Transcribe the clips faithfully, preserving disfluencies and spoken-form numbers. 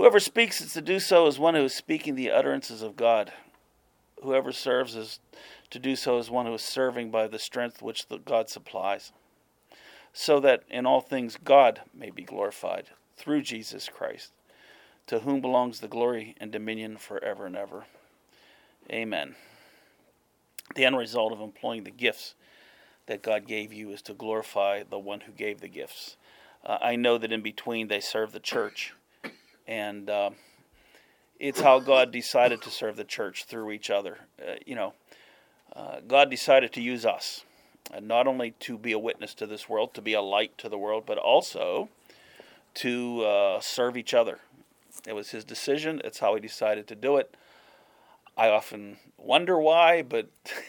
Whoever speaks is to do so as one who is speaking the utterances of God. Whoever serves is to do so as one who is serving by the strength which the God supplies, so that in all things God may be glorified through Jesus Christ, to whom belongs the glory and dominion forever and ever. Amen. The end result of employing the gifts that God gave you is to glorify the one who gave the gifts. Uh, I know that in between they serve the church, and uh, it's how God decided to serve the church through each other. Uh, you know, uh, God decided to use us, uh, not only to be a witness to this world, to be a light to the world, but also to uh, serve each other. It was his decision. It's how he decided to do it. I often wonder why, but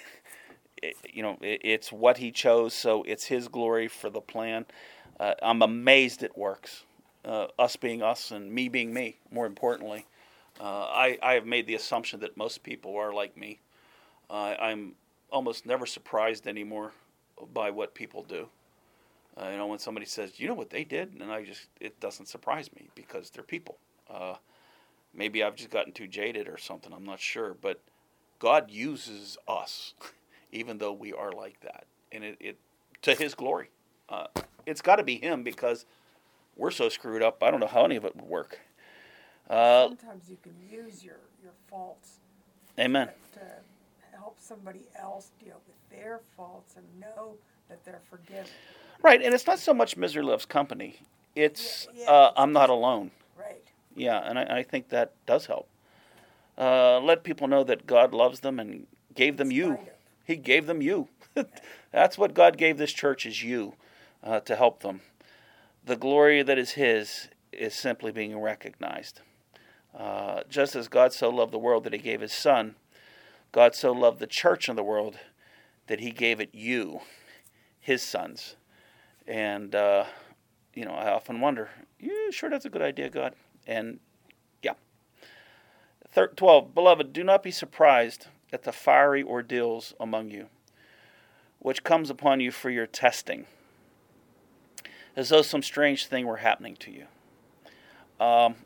it, you know, it, it's what he chose, so it's his glory for the plan. Uh, I'm amazed it works. Uh, us being us and me being me, more importantly. Uh, I, I have made the assumption that most people are like me. Uh, I'm almost never surprised anymore by what people do. Uh, you know, when somebody says, you know what they did? And I just, it doesn't surprise me because they're people. Uh, maybe I've just gotten too jaded or something, I'm not sure. But God uses us, even though we are like that. And it, it to his glory. Uh, it's got to be him because we're so screwed up, I don't know how any of it would work. Uh, Sometimes you can use your, your faults amen. to, to help somebody else deal with their faults and know that they're forgiven. Right, and it's not so much misery loves company. It's Yeah, yeah, uh, it's I'm not just- alone. Right. Yeah, and I, I think that does help. Uh, let people know that God loves them and gave them In you. spite of. He gave them you. That's what God gave this church is you uh, to help them. The glory that is his is simply being recognized. Uh, just as God so loved the world that he gave his son, God so loved the church and the world that he gave it you, his sons. And, uh, you know, I often wonder, you sure that's a good idea, God? And, yeah. twelve, Beloved, do not be surprised at the fiery ordeals among you, which comes upon you for your testing, as though some strange thing were happening to you. Um,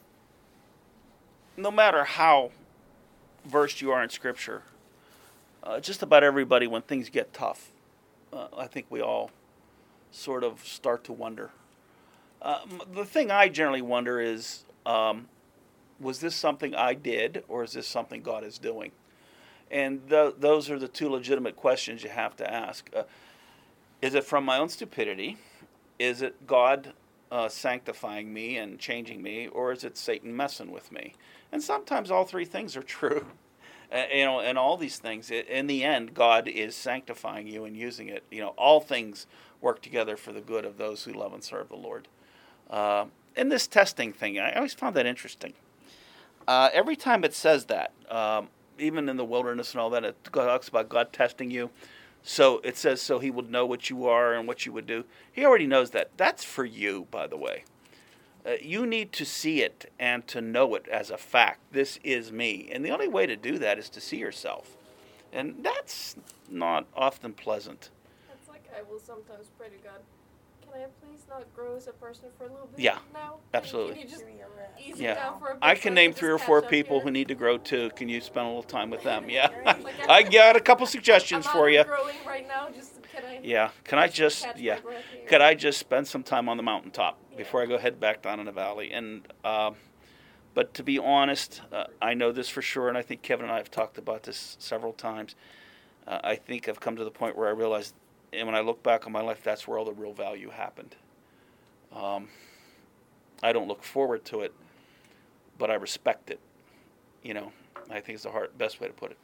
no matter how versed you are in Scripture, uh, just about everybody, when things get tough, uh, I think we all sort of start to wonder. Uh, the thing I generally wonder is, um, was this something I did, or is this something God is doing? And th- those are the two legitimate questions you have to ask. Uh, is it from my own stupidity? Is it God uh, sanctifying me and changing me, or is it Satan messing with me? And sometimes all three things are true. Uh, you know, and all these things, in the end, God is sanctifying you and using it. You know, all things work together for the good of those who love and serve the Lord. Uh, and this testing thing, I always found that interesting. Uh, every time it says that, um, even in the wilderness and all that, it talks about God testing you. So it says so he would know what you are and what you would do. He already knows that. That's for you, by the way. Uh, you need to see it and to know it as a fact. This is me. And the only way to do that is to see yourself. And that's not often pleasant. It's like I will sometimes pray to God, can I please not grow as a person for a little bit Yeah, now? absolutely. Can you just Give me a rest. ease Yeah. it down for a bit? I so can name just three or four catch up people here? who need to grow too. Can you spend a little time with them? Yeah. Like, I got a couple suggestions I'm for not you. growing right now. Just can I? Yeah. Can I just, catch yeah. my breath here? Could I just spend some time on the mountaintop before I go head back down in the valley? And, um, but to be honest, uh, I know this for sure, and I think Kevin and I have talked about this several times. Uh, I think I've come to the point where I realize, and when I look back on my life, that's where all the real value happened. Um, I don't look forward to it, but I respect it. You know, I think it's the hard, best way to put it.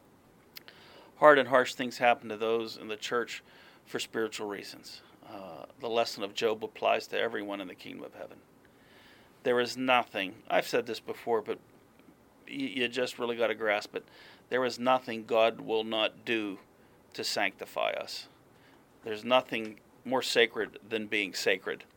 Hard and harsh things happen to those in the church for spiritual reasons. Uh, the lesson of Job applies to everyone in the kingdom of heaven. There is nothing, I've said this before, but you, you just really got to grasp it. There is nothing God will not do to sanctify us. There's nothing more sacred than being sacred,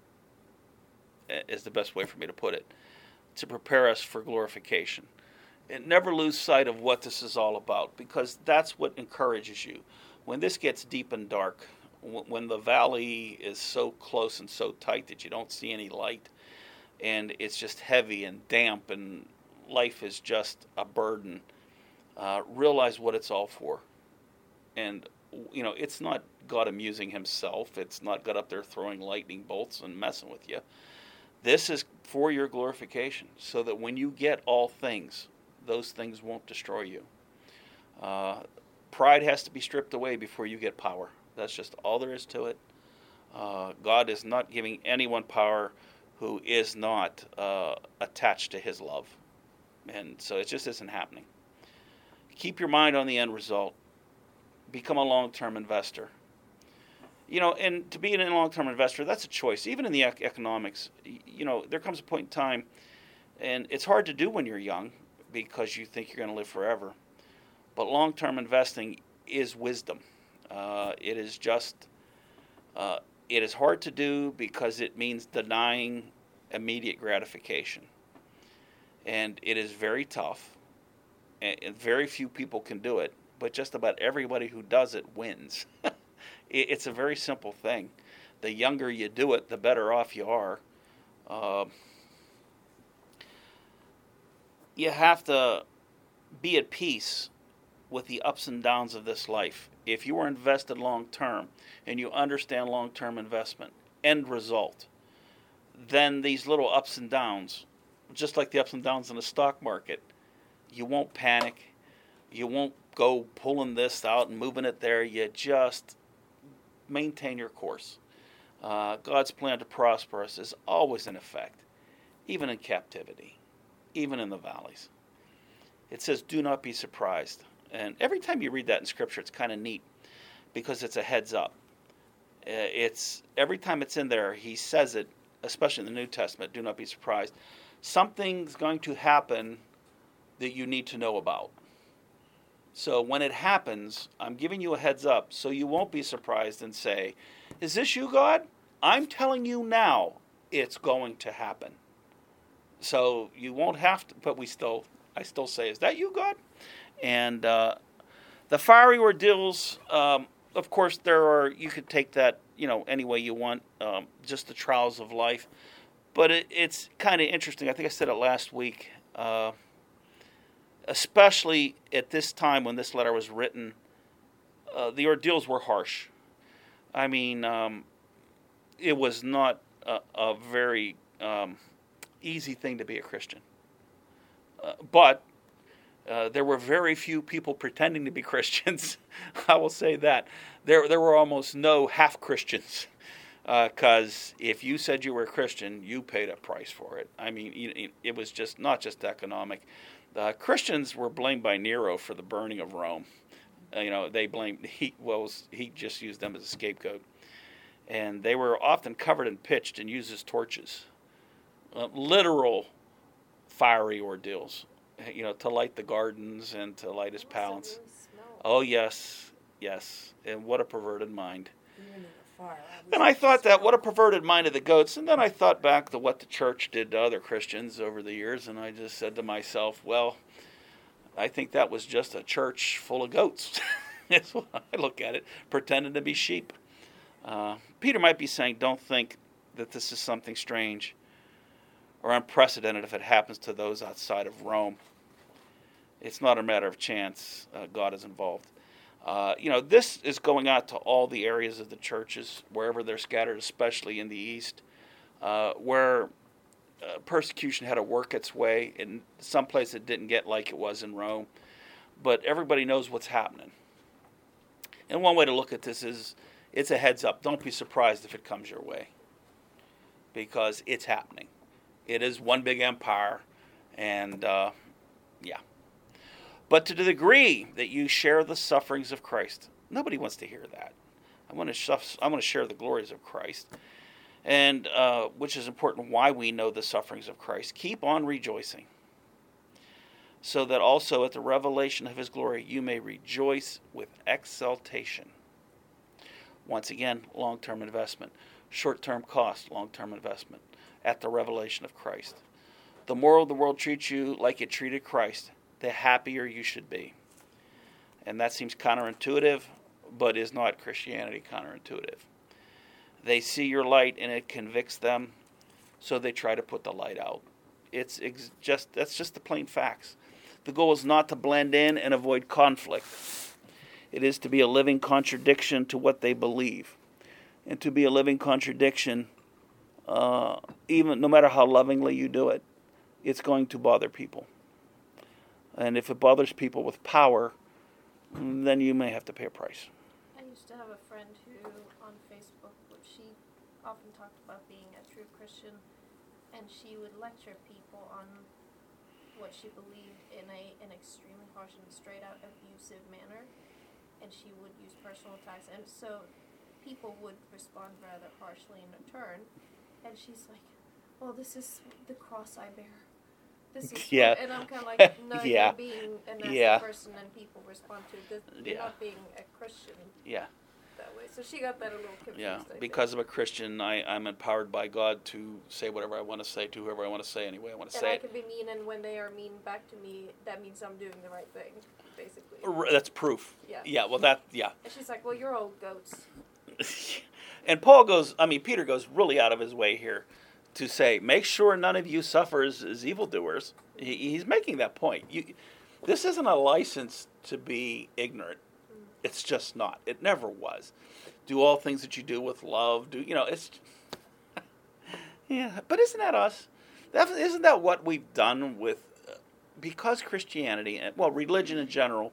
is the best way for me to put it, to prepare us for glorification. And never lose sight of what this is all about, because that's what encourages you. When this gets deep and dark, when the valley is so close and so tight that you don't see any light, and it's just heavy and damp and life is just a burden, uh, realize what it's all for. And, you know, it's not God amusing himself. It's not God up there throwing lightning bolts and messing with you. This is for your glorification, so that when you get all things, those things won't destroy you. Uh, pride has to be stripped away before you get power. That's just all there is to it. Uh, God is not giving anyone power who is not uh, attached to his love. And so it just isn't happening. Keep your mind on the end result. Become a long-term investor. You know, and to be a long-term investor, that's a choice. Even in the ec- economics, you know, there comes a point in time, and it's hard to do when you're young because you think you're going to live forever. But long-term investing is wisdom. Uh, it is just, uh, it is hard to do because it means denying immediate gratification. And it is very tough, and very few people can do it, but just about everybody who does it wins. It's a very simple thing. The younger you do it, the better off you are. Uh, you have to be at peace with the ups and downs of this life. If you are invested long term and you understand long term investment, end result, then these little ups and downs, just like the ups and downs in the stock market, you won't panic. You won't go pulling this out and moving it there. You just maintain your course. Uh, God's plan to prosper us is always in effect, even in captivity, even in the valleys. It says, do not be surprised. And every time you read that in Scripture, it's kind of neat because it's a heads up. Uh, it's every time it's in there, he says it, especially in the New Testament, do not be surprised. Something's going to happen that you need to know about. So when it happens, I'm giving you a heads up so you won't be surprised and say, is this you, God? I'm telling you now it's going to happen. So you won't have to, but we still, I still say, is that you, God? And uh, the fiery ordeals, um, of course, there are, you could take that, you know, any way you want, um, just the trials of life. But it, it's kind of interesting. I think I said it last week. Uh, especially at this time when this letter was written, uh, the ordeals were harsh. I mean, um, it was not a, a very um, easy thing to be a Christian. Uh, but uh, there were very few people pretending to be Christians. I will say that. There, there were almost no half-Christians. Because uh, if you said you were a Christian, you paid a price for it. I mean, it, it was just not just economic. The Christians were blamed by Nero for the burning of Rome. Uh, you know, they blamed he well he just used them as a scapegoat, and they were often covered in pitch and used as torches, uh, literal fiery ordeals. You know, to light the gardens and to light his palace. Oh yes, yes, and what a perverted mind. Even in the fire. And I thought that, what a perverted mind of the goats. And then I thought back to what the church did to other Christians over the years, and I just said to myself, well, I think that was just a church full of goats. That's what I look at it, pretending to be sheep. Uh, Peter might be saying, don't think that this is something strange or unprecedented if it happens to those outside of Rome. It's not a matter of chance. Uh, God is involved. Uh, you know, this is going out to all the areas of the churches, wherever they're scattered, especially in the East, uh, where uh, persecution had to work its way. In some places it didn't get like it was in Rome, but everybody knows what's happening. And one way to look at this is, it's a heads up. Don't be surprised if it comes your way, because it's happening. It is one big empire, and uh, yeah. But to the degree that you share the sufferings of Christ, nobody wants to hear that. I want to I want to share the glories of Christ, and uh, which is important. Why we know the sufferings of Christ. Keep on rejoicing, so that also at the revelation of His glory you may rejoice with exultation. Once again, long-term investment, short-term cost, long-term investment at the revelation of Christ. The more the world treats you like it treated Christ, the happier you should be. And that seems counterintuitive, but is not Christianity counterintuitive. They see your light and it convicts them. So they try to put the light out. It's ex- just that's just the plain facts. The goal is not to blend in and avoid conflict. It is to be a living contradiction to what they believe, and to be a living contradiction, uh, even no matter how lovingly you do it, it's going to bother people. And if it bothers people with power, then you may have to pay a price. I used to have a friend who, on Facebook, she often talked about being a true Christian, and she would lecture people on what she believed in a an extremely harsh and straight-out abusive manner, and she would use personal attacks, and so people would respond rather harshly in return, and she's like, well, this is the cross I bear. This is yeah. And I'm kind of like, no, yeah. you're being a nasty yeah. person, and people respond to this. You're Yeah. not being a Christian Yeah. that way. So she got that a little confused. Yeah. I Because think. I'm a Christian, I, I'm empowered by God to say whatever I want to say to whoever I want to say any way I want to And say I it. can be mean, and when they are mean back to me, that means I'm doing the right thing, basically. R- That's proof. Yeah. Yeah, well, that, yeah. And she's like, well, you're all goats. And Paul goes, I mean, Peter goes really out of his way here to say, make sure none of you suffers as evildoers. He, he's making that point. You, this isn't a license to be ignorant. It's just not. It never was. Do all things that you do with love. Do you know? It's yeah. But isn't that us? That, isn't that what we've done with? Uh, because Christianity, and well, religion in general,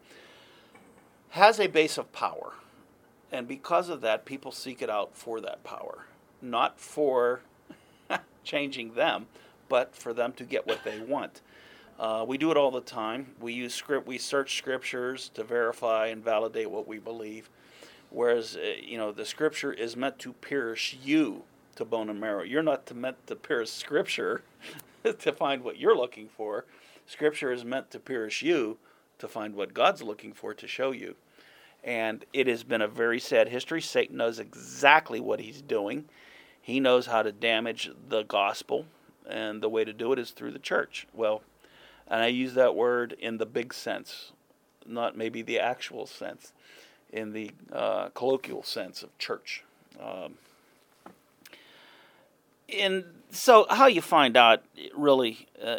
has a base of power, and because of that, people seek it out for that power, not for changing them, but for them to get what they want. Uh, we do it all the time. We use script. We search scriptures to verify and validate what we believe. Whereas, uh, you know, the scripture is meant to pierce you to bone and marrow. You're not to meant to pierce scripture to find what you're looking for. Scripture is meant to pierce you to find what God's looking for to show you. And it has been a very sad history. Satan knows exactly what he's doing. He knows how to damage the gospel, and the way to do it is through the church. Well, and I use that word in the big sense, not maybe the actual sense, in the uh, colloquial sense of church. Um, and so how you find out, really, uh,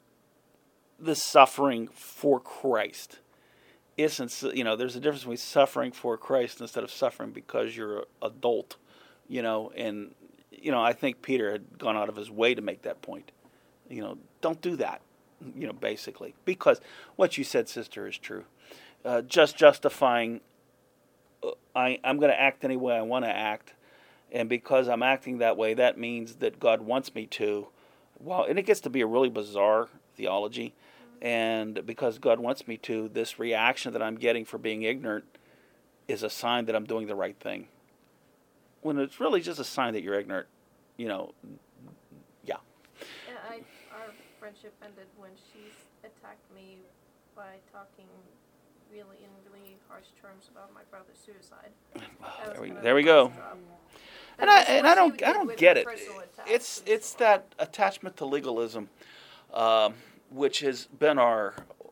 the suffering for Christ isn't, you know, there's a difference between suffering for Christ instead of suffering because you're an adult, you know, and, you know, I think Peter had gone out of his way to make that point. You know, don't do that, you know, basically. Because what you said, sister, is true. Uh, just justifying, uh, I, I'm going to act any way I want to act, and because I'm acting that way, that means that God wants me to. Well, and it gets to be a really bizarre theology. And because God wants me to, this reaction that I'm getting for being ignorant is a sign that I'm doing the right thing. When it's really just a sign that you're ignorant, you know, yeah. Yeah, I, our friendship ended when she attacked me by talking really in really harsh terms about my brother's suicide. There we, there we go. And I and I don't I don't get it. It's it's that attachment to legalism. Um, which has been our,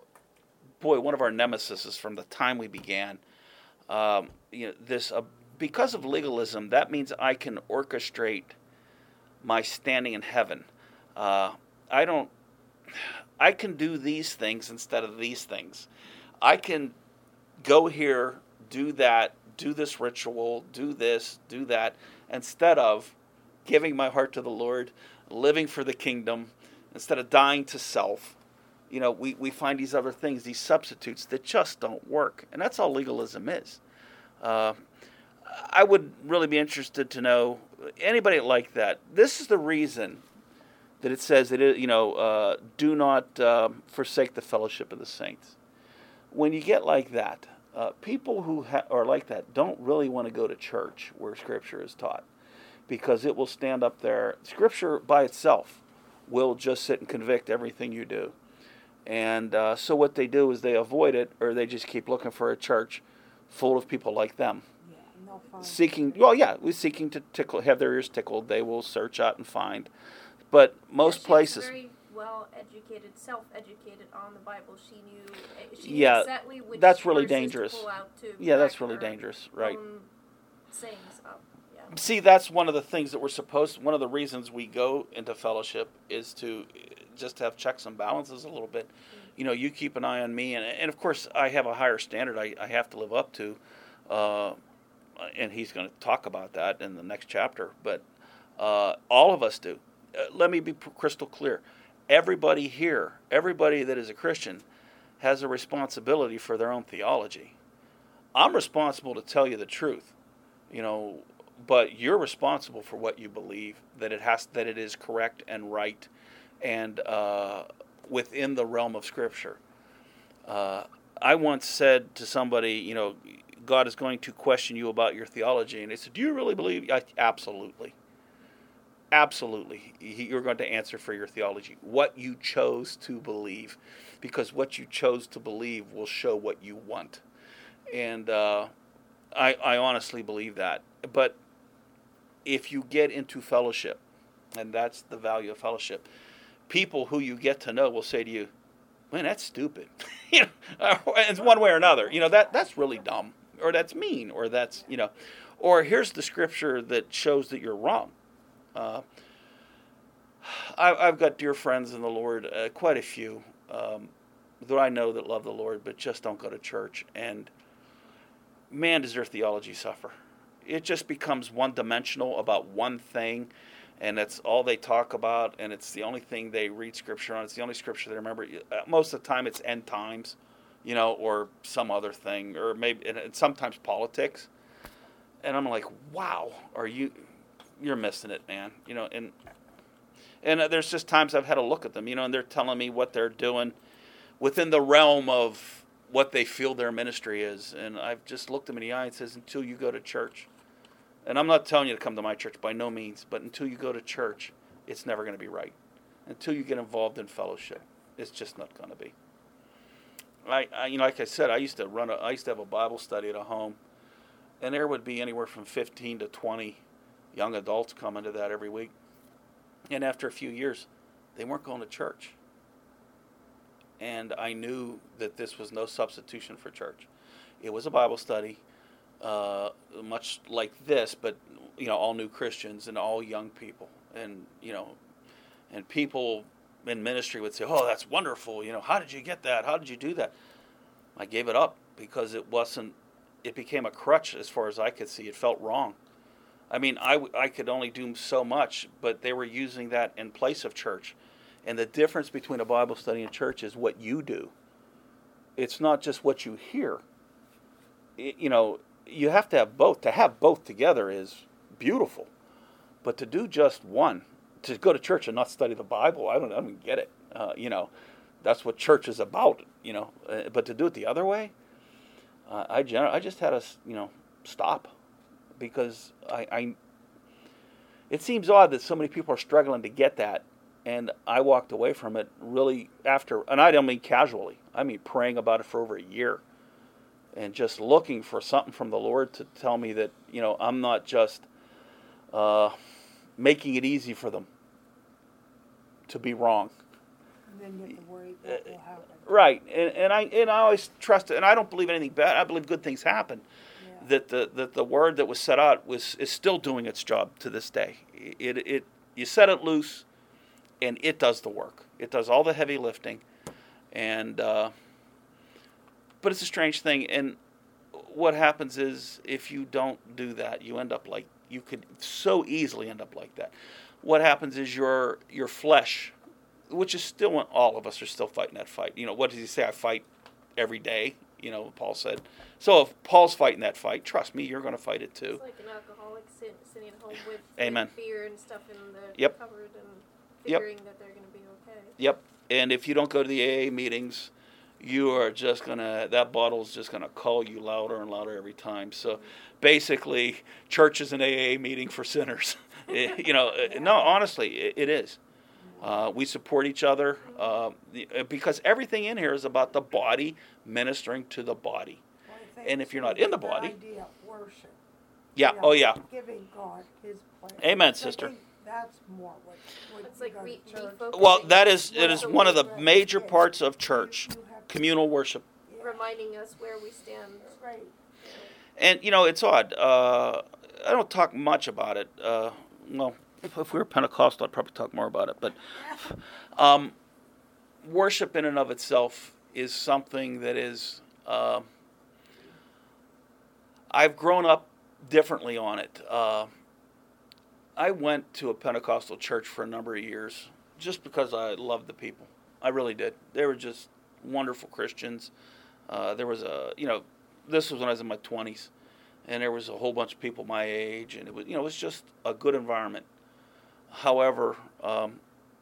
boy, one of our nemesis from the time we began. Um, you know, this uh, because of legalism, that means I can orchestrate my standing in heaven. Uh, I don't. I can do these things instead of these things. I can go here, do that, do this ritual, do this, do that, instead of giving my heart to the Lord, living for the kingdom. Instead of dying to self, you know, we, we find these other things, these substitutes that just don't work. And that's all legalism is. Uh, I would really be interested to know, anybody like that, this is the reason that it says, that it, you know, uh, do not uh, forsake the fellowship of the saints. When you get like that, uh, people who ha- are like that don't really want to go to church where Scripture is taught, because it will stand up there. Scripture by itself will just sit and convict everything you do. And uh, so what they do is they avoid it, or they just keep looking for a church full of people like them. Yeah, and they'll find Seeking, well, yeah, we're seeking to tickle, have their ears tickled. They will search out and find. But most yeah, she's places... very well educated, self-educated on the Bible. She knew, she knew Yeah, exactly which that's really verses dangerous. to pull out to Yeah, that's back really her dangerous, right. own sayings up. Yeah. See, that's one of the things that we're supposed. One of the reasons we go into fellowship is to just have checks and balances a little bit. You know, you keep an eye on me, and and of course I have a higher standard I, I have to live up to, uh, and he's going to talk about that in the next chapter. But uh, all of us do. Uh, let me be crystal clear. Everybody here, everybody that is a Christian, has a responsibility for their own theology. I'm responsible to tell you the truth, you know, but you're responsible for what you believe, that it has, that it is correct and right, and uh, within the realm of Scripture. Uh, I once said to somebody, you know, God is going to question you about your theology, and they said, "Do you really believe?" I, absolutely. Absolutely. You're going to answer for your theology, what you chose to believe, because what you chose to believe will show what you want. And uh, I, I honestly believe that. But if you get into fellowship, and that's the value of fellowship, people who you get to know will say to you, "Man, that's stupid." You know, it's one way or another. You know, that that's really dumb, or that's mean, or that's, you know, or here's the scripture that shows that you're wrong. Uh, I, I've got dear friends in the Lord, uh, quite a few, um, that I know that love the Lord, but just don't go to church. And man, does their theology suffer. It just becomes one-dimensional about one thing, and that's all they talk about, and it's the only thing they read Scripture on. It's the only Scripture they remember. Uh, most of the time it's end times, you know, or some other thing, or maybe, and, and sometimes politics. And I'm like, wow, are you... you're missing it, man. You know, and and there's just times I've had to look at them, you know, and they're telling me what they're doing within the realm of what they feel their ministry is. And I've just looked them in the eye and says, until you go to church, and I'm not telling you to come to my church by no means, but until you go to church, it's never going to be right. Until you get involved in fellowship, it's just not going to be. I, I, you know, like I said, I used to run, a, I used to have a Bible study at a home, and there would be anywhere from fifteen to twenty young adults come into that every week. And after a few years, they weren't going to church. And I knew that this was no substitution for church. It was a Bible study, uh, much like this, but, you know, all new Christians and all young people. And, you know, and people in ministry would say, "Oh, that's wonderful. You know, how did you get that? How did you do that?" I gave it up because it wasn't, it became a crutch as far as I could see. It felt wrong. I mean, I, I could only do so much, but they were using that in place of church. And the difference between a Bible study and church is what you do. It's not just what you hear. It, you know, you have to have both. To have both together is beautiful. But to do just one, to go to church and not study the Bible, I don't, I don't get it. Uh, you know, that's what church is about, you know. Uh, but to do it the other way, uh, I, gener- I just had to, you know, stop. Because I, I, it seems odd that so many people are struggling to get that, and I walked away from it really after, and I don't mean casually, I mean praying about it for over a year, and just looking for something from the Lord to tell me that, you know, I'm not just uh, making it easy for them to be wrong. And then you have to worry what will happen. Right, and, and I and I always trust it, and I don't believe anything bad. I believe good things happen. That the that the word that was set out was is still doing its job to this day. It it you set it loose, and it does the work. It does all the heavy lifting, and uh, but it's a strange thing. And what happens is if you don't do that, you end up like you could so easily end up like that. What happens is your your flesh, which is still, all of us are still fighting that fight. You know, what does he say? I fight every day. You know, Paul said. So if Paul's fighting that fight, trust me, you're going to fight it too. It's like an alcoholic sit, sitting at home with Amen. beer and stuff in the Yep. cupboard and figuring Yep. that they're going to be okay. Yep. And if you don't go to the A A meetings, you are just going to, that bottle's just going to call you louder and louder every time. So basically, church is an A A meeting for sinners. you know, no, honestly, it, it is. Uh, we support each other uh, the, because everything in here is about the body ministering to the body. Well, I think And if you're not it's in the a body- good idea, worship. Yeah. You know, Oh, yeah. Giving God His place. Amen, I sister. think that's more what. what It's you like go to re- church. refocusing. Well, that is Well, it is the one of the Right. major Yes. parts of church, You have to- communal worship. yeah, reminding us where we stand. that's right. And you know, it's odd. Uh, I don't talk much about it. Uh, well, if we were Pentecostal, I'd probably talk more about it. But um, worship in and of itself is something that is. Uh, I've grown up differently on it. Uh, I went to a Pentecostal church for a number of years just because I loved the people. I really did. They were just wonderful Christians. Uh, there was a, you know, this was when I was in my twenties, and there was a whole bunch of people my age, and it was, you know, it was just a good environment. However, um,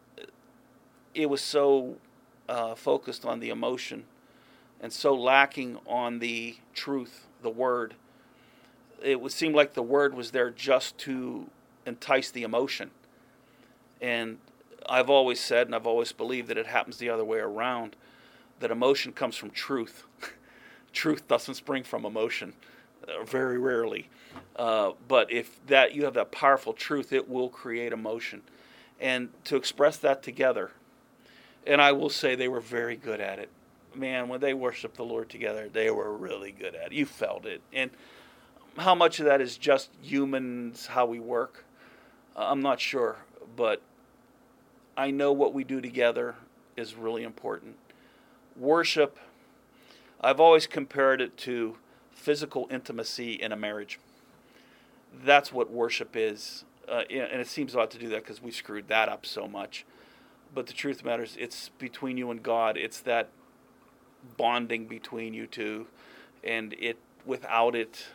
it was so uh, focused on the emotion and so lacking on the truth, the word. It would seem like the word was there just to entice the emotion. And I've always said, and I've always believed, that it happens the other way around, that emotion comes from truth. Truth doesn't spring from emotion, uh, very rarely. Uh, but if that you have that powerful truth, it will create emotion. And to express that together, and I will say they were very good at it. Man, when they worshiped the Lord together, they were really good at it. You felt it. And how much of that is just humans, how we work, uh, I'm not sure. But I know what we do together is really important. Worship, I've always compared it to physical intimacy in a marriage. That's what worship is. Uh, and it seems odd to do that because we screwed that up so much. But the truth matters, it's between you and God. It's that bonding between you two. And it, without it,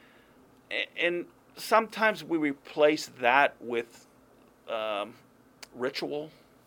and sometimes we replace that with um, ritual.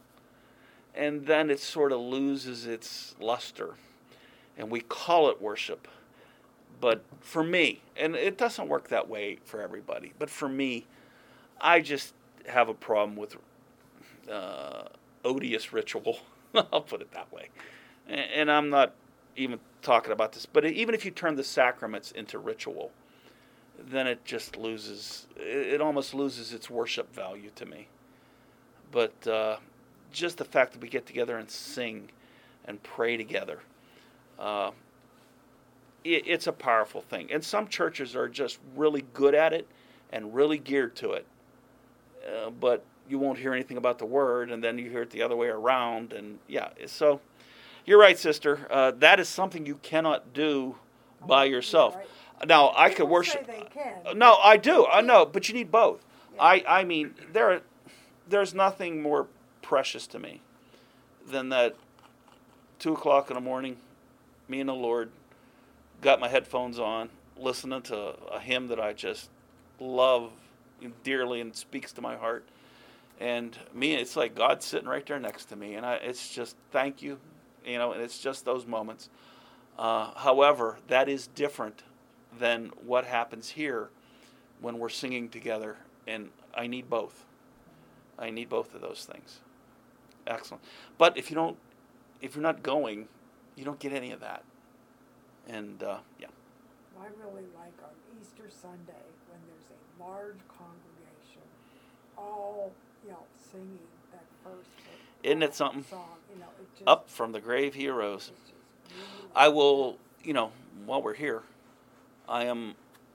And then it sort of loses its luster. And we call it worship. But for me, and it doesn't work that way for everybody, but for me, I just have a problem with uh, odious ritual. I'll put it that way. And I'm not even talking about this, but even if you turn the sacraments into ritual, then it just loses, it almost loses its worship value to me. But uh, just the fact that we get together and sing and pray together, uh, it, it's a powerful thing. And some churches are just really good at it and really geared to it. Uh, but you won't hear anything about the word, and then you hear it the other way around. And yeah, so you're right, sister. Uh, that is something you cannot do by yourself. Right. Now, I People could worship. say they can. No, I do. I know, but you need both. Yeah. I, I mean, there, there's nothing more precious to me than that two o'clock in the morning, me and the Lord, got my headphones on, listening to a hymn that I just love dearly and speaks to my heart. And me, it's like God's sitting right there next to me, and I, it's just thank you, you know. And it's just those moments. Uh, however, that is different than what happens here when we're singing together, and I need both. I need both of those things. Excellent. But if you don't, if you're not going, you don't get any of that. And uh, yeah. I really like on Easter Sunday when there's a large congregation, all, you know, singing that first Isn't it something? song. You know, it just, Up from the grave he arose. it's just really I will, you know, while we're here, I am,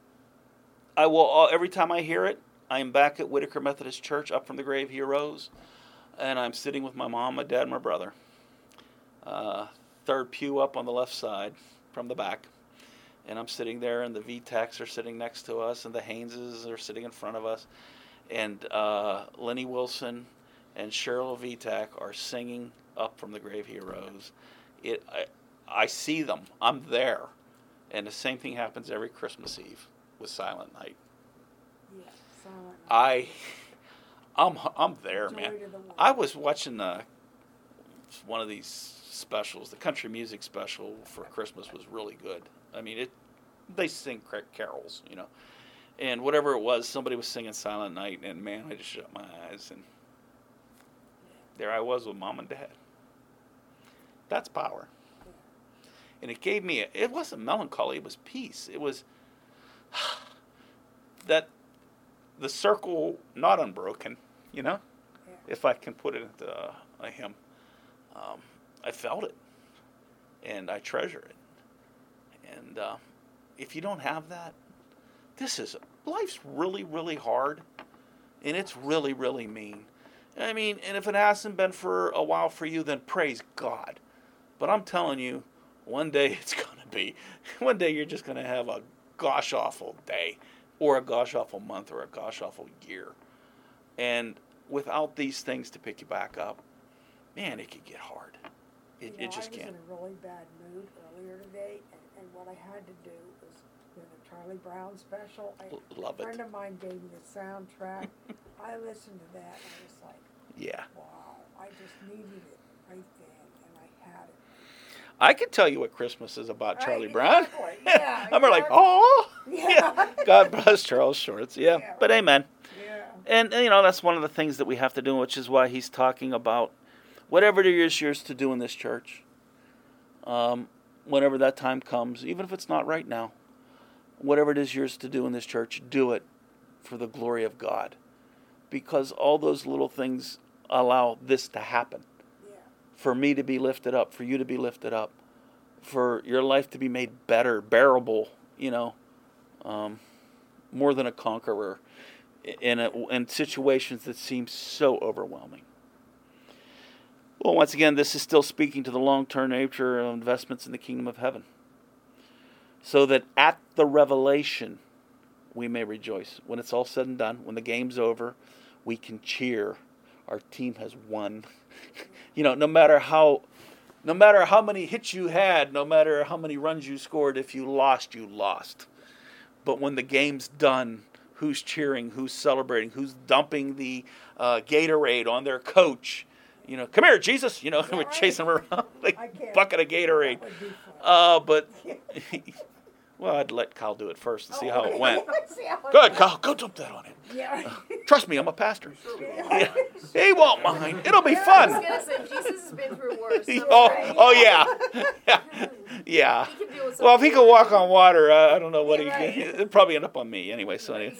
I will, every time I hear it, I am back at Whitaker Methodist Church, Up from the grave he arose, and I'm sitting with my mom, my dad, and my brother. Uh, third pew up on the left side from the back. And I'm sitting there, and the V TECs are sitting next to us, and the Hayneses are sitting in front of us. And uh, Lenny Wilson and Cheryl V TEC are singing Up from the grave he arose. It, I, I see them. I'm there. And the same thing happens every Christmas Eve with Silent Night. yeah, silent. I, I'm, I'm there, Joy man. to the world. I was watching uh, one of these specials. The country music special for Christmas was really good. I mean, it. They sing carols, you know, and whatever it was, somebody was singing Silent Night, and man, I just shut my eyes, and there I was with mom and dad. That's power. And it gave me, a, it wasn't melancholy, it was peace. It was that the circle not unbroken, you know, Yeah. if I can put it into a, a hymn. Um, I felt it, and I treasure it. And uh, if you don't have that, this is life's really, really hard, and it's really, really mean. I mean, and if it hasn't been for a while for you, then praise God. But I'm telling you, one day it's going to be. One day you're just going to have a gosh awful day, or a gosh awful month, or a gosh awful year. And without these things to pick you back up, man, it could get hard. It, you know, it just I was can't. in a really bad mood earlier today, and, and what I had to do was with a Charlie Brown special. I, L- love a it. friend of mine gave me the soundtrack. I listened to that, and I was like, Yeah. wow, I just needed it right then, and I had it. I can tell you what Christmas is about, Right, Charlie Brown. exactly. Yeah, I'm like, exactly. oh, Yeah. God bless Charles Shorts. Yeah, Yeah. but amen. Yeah. And, and, you know, that's one of the things that we have to do, which is why he's talking about whatever it is yours to do in this church, um, whenever that time comes, even if it's not right now, whatever it is yours to do in this church, do it for the glory of God. Because all those little things allow this to happen. Yeah. For me to be lifted up, for you to be lifted up, for your life to be made better, bearable, you know, um, more than a conqueror in, a, in situations that seem so overwhelming. Well, once again, this is still speaking to the long-term nature of investments in the kingdom of heaven. So that at the revelation, we may rejoice. When it's all said and done, when the game's over, we can cheer. Our team has won. You know, no matter how, no matter how many hits you had, no matter how many runs you scored, if you lost, you lost. But when the game's done, who's cheering, who's celebrating, who's dumping the uh, Gatorade on their coach? You know, come here, Jesus. You know, we're chasing him around like a bucket of Gatorade. Uh, but, well, I'd let Kyle do it first and see how it went. Good, Kyle. Go dump that on him. Yeah. Uh, trust me, I'm a pastor. Yeah. Yeah. He won't mind. It'll be I fun. was gonna say Jesus has been through worse. I'm Oh, afraid. oh yeah. Yeah. Yeah. He can deal with Well, if he something. could walk on water, uh, I don't know what Yeah, he right. can. It'd probably end up on me anyway. So anyway.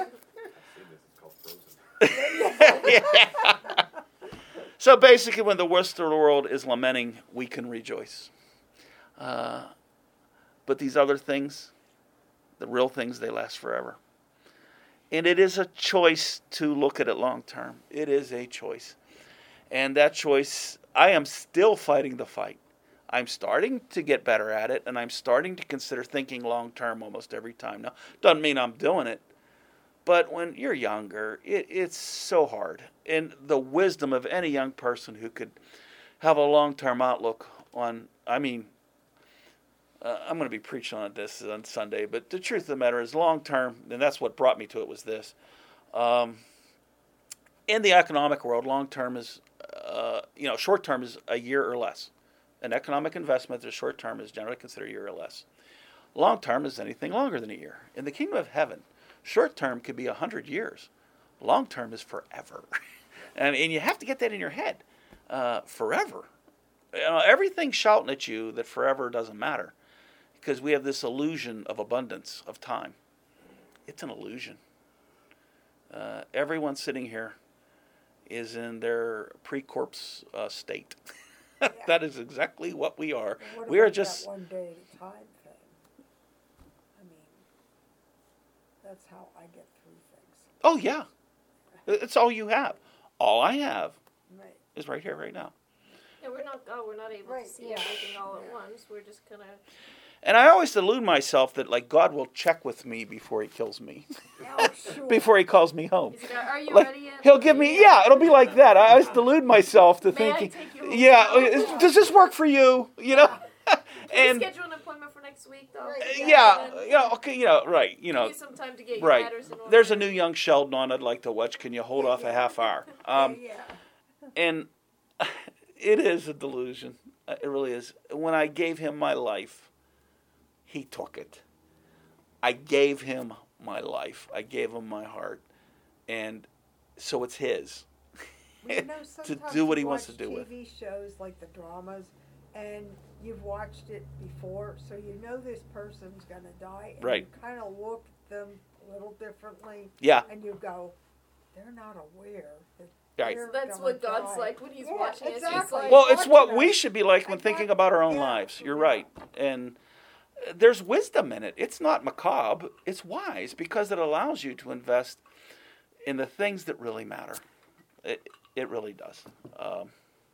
Yeah. So basically, when the rest of the world is lamenting, we can rejoice. Uh, but these other things, the real things, they last forever. And it is a choice to look at it long term. It is a choice. And that choice, I am still fighting the fight. I'm starting to get better at it, and I'm starting to consider thinking long term almost every time. Now, doesn't mean I'm doing it. But when you're younger, it, it's so hard. And the wisdom of any young person who could have a long-term outlook on, I mean, uh, I'm going to be preaching on this on Sunday, but the truth of the matter is long-term, and that's what brought me to it, was this. Um, in the economic world, long-term is, uh, you know, short-term is a year or less. An economic investment, the short-term is generally considered a year or less. Long-term is anything longer than a year. In the kingdom of heaven, short-term could be one hundred years. Long-term is forever. and, and you have to get that in your head. Uh, forever. You know, everything's shouting at you that forever doesn't matter. Because we have this illusion of abundance, of time. It's an illusion. Uh, everyone sitting here is in their pre-corpse uh, state. That is exactly what we are. What We are about just... that one day at a time thing? I mean, that's how I get through things. Oh, yeah. It's all you have. All I have Right. is right here, right now. Yeah, we're not. Oh, we're not able Right, to see yeah. everything all at Yeah. once. We're just gonna. And I always delude myself that, like, God will check with me before he kills me. Oh, sure. Before he calls me home. Is it, are you Like, ready yet? he'll give me, yeah, it'll be like that. I always delude myself to May I thinking, take you home yeah, now? is- does this work for you? You know? Can and, we schedule an appointment for next week, though? Right. yeah, And then yeah, okay, you know, right, you give know. you some time to get your Right. matters in order. There's a new young Sheldon on I'd like to watch. Can you hold off a half hour? Um, yeah. And it is a delusion. Uh, It really is. When I gave him my life, he took it. I gave him my life. I gave him my heart. And so it's his. Well, you know, to sometimes do what you he wants to watch do with. T V shows like the dramas, and you've watched it before, so you know this person's going to die, and Right. you kind of look at them a little differently, Yeah. and you go, they're not aware that Right. they're That's gonna what God's die. like when He's Yeah, watching us. He's exactly. like, Well, it's what watching we us. should be like when thinking about our own Yeah. lives. You're Yeah. right. And there's wisdom in it. It's not macabre. It's wise because it allows you to invest in the things that really matter. It, it really does. Um,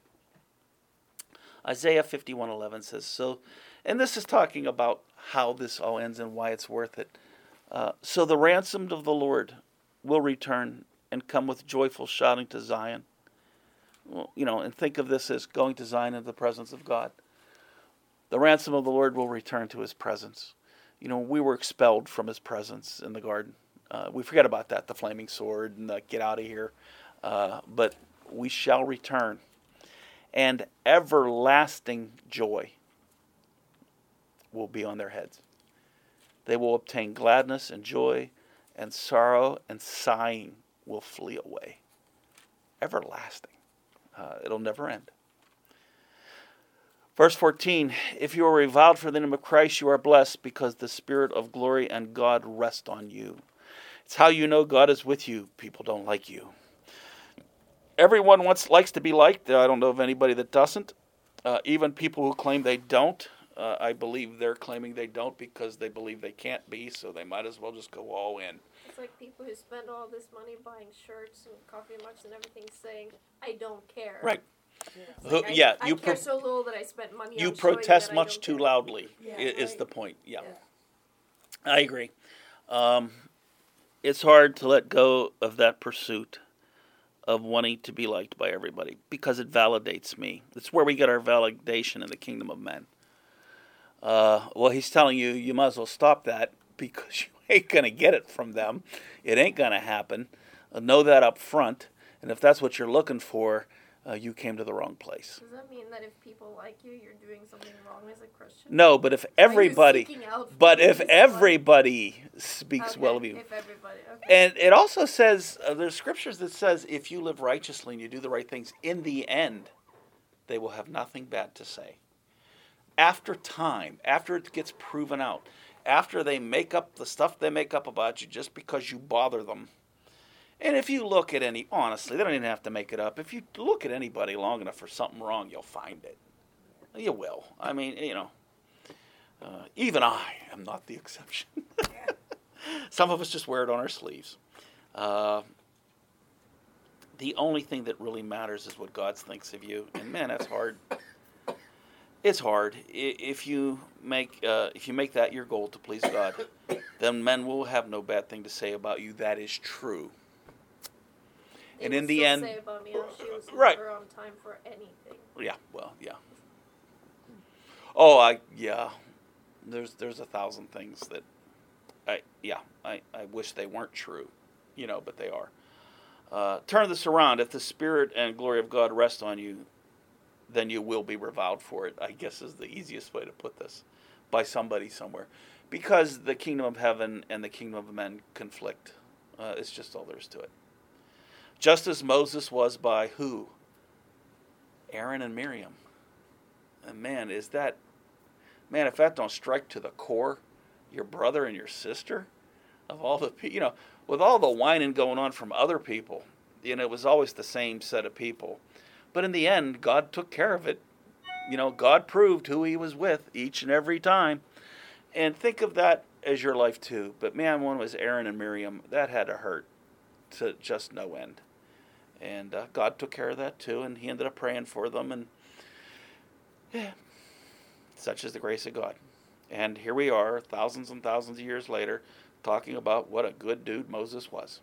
Isaiah fifty-one eleven says, so, and this is talking about how this all ends and why it's worth it. Uh, so the ransomed of the Lord will return and come with joyful shouting to Zion. Well, you know, and think of this as going to Zion in the presence of God. The ransom of the Lord will return to his presence. You know, we were expelled from his presence in the garden. Uh, we forget about that, the flaming sword and the get out of here. Uh, but we shall return. And everlasting joy will be on their heads. They will obtain gladness and joy, and sorrow and sighing will flee away. Everlasting. Uh, it'll never end. Verse fourteen, if you are reviled for the name of Christ, you are blessed because the Spirit of glory and God rest on you. It's how you know God is with you. People don't like you. Everyone wants likes to be liked. I don't know of anybody that doesn't. Uh, even people who claim they don't. Uh, I believe they're claiming they don't because they believe they can't be, so they might as well just go all in. It's like people who spend all this money buying shirts and coffee mugs and everything saying, I don't care. Right. Yeah, Who, like, I, yeah I you care pro- so little that I spent money you on protest that much too care. loudly, Yeah, i- is right. the point. Yeah, Yeah. I agree. Um, it's hard to let go of that pursuit of wanting to be liked by everybody because it validates me. It's where we get our validation in the kingdom of men. Uh, well, he's telling you, you might as well stop that because you ain't going to get it from them. It ain't going to happen. Uh, know that up front. And if that's what you're looking for, uh, you came to the wrong place. Does that mean that if people like you, you're doing something wrong as a Christian? No, but if everybody, Are you seeking out but people if who like- everybody speaks Okay, well of you. If everybody, okay. And it also says, uh, there's scriptures that says, if you live righteously and you do the right things, in the end, they will have nothing bad to say. After time, after it gets proven out, after they make up the stuff they make up about you just because you bother them. And if you look at any, honestly, they don't even have to make it up. If you look at anybody long enough for something wrong, you'll find it. You will. I mean, you know, uh, even I am not the exception. Some of us just wear it on our sleeves. Uh, the only thing that really matters is what God thinks of you. And man, that's hard. It's hard. If you make uh, if you make that your goal to please God, then men will have no bad thing to say about you. That is true. They And would in the still end- say about me, oh, she was Right. never on time for anything. Yeah. Well. Yeah. Oh, I yeah. There's there's a thousand things that I yeah I, I wish they weren't true, you know, but they are. Uh, turn this around. If the Spirit and glory of God rest on you, then you will be reviled for it, I guess is the easiest way to put this, by somebody somewhere. Because the kingdom of heaven and the kingdom of men conflict. Uh, it's just all there is to it. Just as Moses was by who? Aaron and Miriam. And man, is that, man, if that don't strike to the core, your brother and your sister, of all the, you know, with all the whining going on from other people, you know, it was always the same set of people. But in the end, God took care of it. You know, God proved who he was with each and every time. And think of that as your life too. But man, one was Aaron and Miriam. That had to hurt to just no end. And uh, God took care of that too. And he ended up praying for them. And yeah, such is the grace of God. And here we are, thousands and thousands of years later, talking about what a good dude Moses was.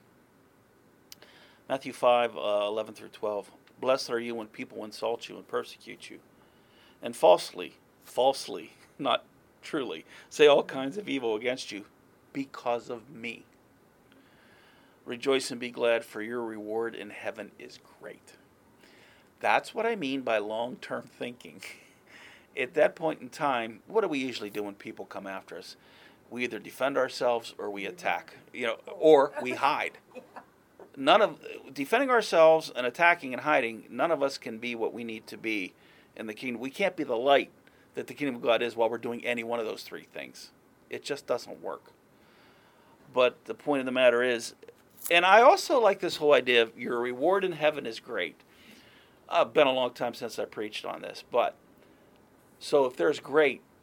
Matthew five, uh, eleven through twelve. Blessed are you when people insult you and persecute you, and falsely, falsely, not truly, say all kinds of evil against you because of me. Rejoice and be glad, for your reward in heaven is great. That's what I mean by long-term thinking. At that point in time, what do we usually do when people come after us? We either defend ourselves or we attack, you know, or we hide. None of defending ourselves and attacking and hiding, none of us can be what we need to be in the kingdom. We can't be the light that the kingdom of God is while we're doing any one of those three things. It just doesn't work. But the point of the matter is, and I also like this whole idea of your reward in heaven is great. It's been a long time since I preached on this, but so if there's great,